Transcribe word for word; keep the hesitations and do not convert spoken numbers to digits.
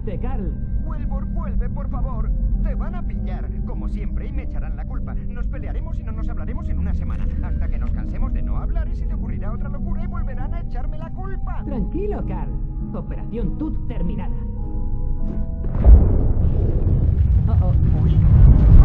Vente, Carl. Wilbur, vuelve, por favor. Te van a pillar, como siempre, y me echarán la culpa. Nos pelearemos y no nos hablaremos en una semana. Hasta que nos cansemos de no hablar y se te ocurrirá otra locura y volverán a echarme la culpa. Tranquilo, Carl. Operación Tut terminada. Oh, oh. Uy.